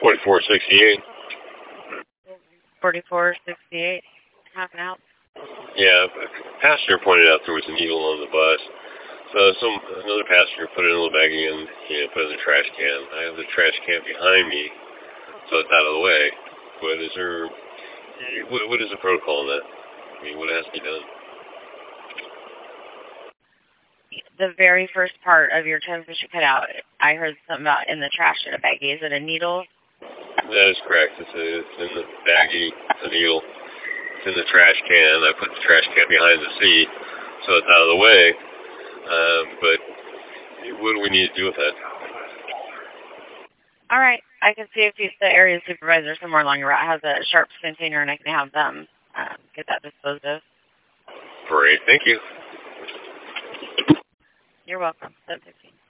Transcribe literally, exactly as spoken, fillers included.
forty-four sixty-eight. forty-four sixty-eight. How can I help? Yeah, a passenger pointed out there was a needle on the bus. So some another passenger put it in a little baggie and you know, put it in the trash can. I have the trash can behind me, so it's out of the way. But is there, what, what is the protocol on that? I mean, what has to be done? The very first part of your transmission cut out, I heard something about in the trash in a baggie. Is it a needle? That is correct. It's, a, it's in the baggie, it's a needle. It's in the trash can. I put the trash can behind the seat, so it's out of the way. Um, but what do we need to do with that? All right. I can see if the area supervisor somewhere along your route has a sharps container, and I can have them uh, get that disposed of. Great. Thank you. You're welcome. seven fifteen.